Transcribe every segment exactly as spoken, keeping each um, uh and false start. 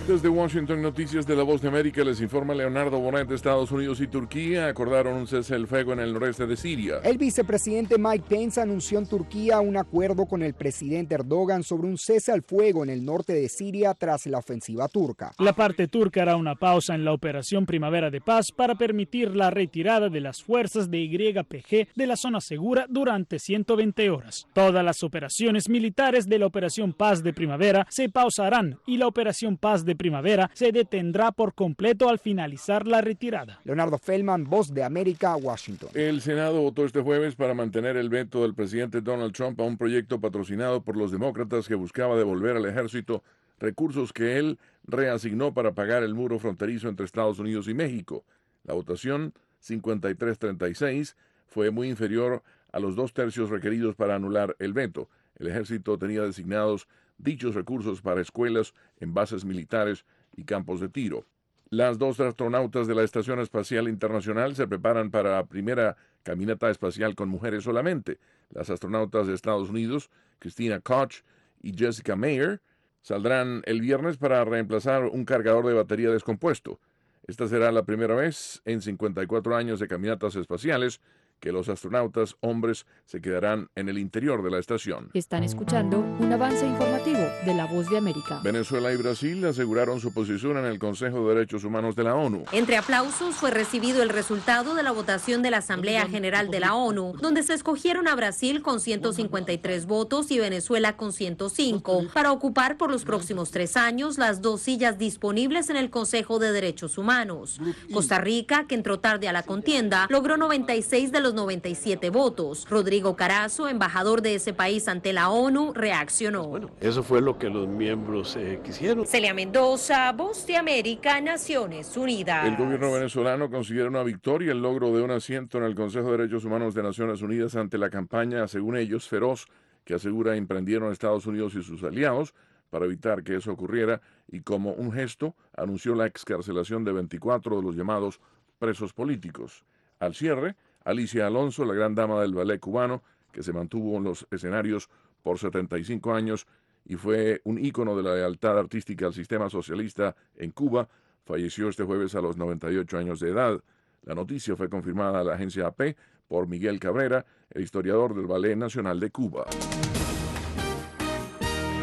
Desde Washington, noticias de La Voz de América, les informa Leonardo Bonet. Estados Unidos y Turquía acordaron un cese al fuego en el noreste de Siria. El vicepresidente Mike Pence anunció en Turquía un acuerdo con el presidente Erdogan sobre un cese al fuego en el norte de Siria tras la ofensiva turca. La parte turca hará una pausa en la operación Primavera de Paz para permitir la retirada de las fuerzas de Y P G de la zona segura durante ciento veinte horas. Todas las operaciones militares de la Operación Paz de Primavera se pausarán y la Operación Paz de Primavera se detendrá por completo al finalizar la retirada. Leonardo Feldman, Voz de América, Washington. El Senado votó este jueves para mantener el veto del presidente Donald Trump a un proyecto patrocinado por los demócratas que buscaba devolver al ejército recursos que él reasignó para pagar el muro fronterizo entre Estados Unidos y México. La votación, cincuenta y tres a treinta y seis, fue muy inferior a los dos tercios requeridos para anular el veto. El ejército tenía designados dichos recursos para escuelas, en bases militares y campos de tiro. Las dos astronautas de la Estación Espacial Internacional se preparan para la primera caminata espacial con mujeres solamente. Las astronautas de Estados Unidos, Christina Koch y Jessica Meir, saldrán el viernes para reemplazar un cargador de batería descompuesto. Esta será la primera vez en cincuenta y cuatro años de caminatas espaciales que los astronautas hombres se quedarán en el interior de la estación. Están escuchando un avance informativo de La Voz de América. Venezuela y Brasil aseguraron su posición en el Consejo de Derechos Humanos de la ONU. Entre aplausos fue recibido el resultado de la votación de la Asamblea General de la ONU, donde se escogieron a Brasil con ciento cincuenta y tres votos y Venezuela con ciento cinco, para ocupar por los próximos tres años las dos sillas disponibles en el Consejo de Derechos Humanos. Costa Rica, que entró tarde a la contienda, logró noventa y seis de los noventa y siete votos. Rodrigo Carazo, embajador de ese país ante la ONU, reaccionó. Bueno, eso fue lo que los miembros eh, quisieron. Celia Mendoza, Voz de América, Naciones Unidas. El gobierno venezolano consiguió una victoria, el logro de un asiento en el Consejo de Derechos Humanos de Naciones Unidas ante la campaña, según ellos, feroz, que asegura emprendieron Estados Unidos y sus aliados para evitar que eso ocurriera, y como un gesto anunció la excarcelación de veinticuatro de los llamados presos políticos. Al cierre, Alicia Alonso, la gran dama del ballet cubano, que se mantuvo en los escenarios por setenta y cinco años y fue un ícono de la lealtad artística al sistema socialista en Cuba, falleció este jueves a los noventa y ocho años de edad. La noticia fue confirmada a la agencia A P por Miguel Cabrera, el historiador del Ballet Nacional de Cuba.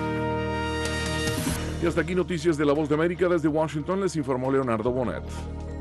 Y hasta aquí noticias de La Voz de América. Desde Washington les informó Leonardo Bonet.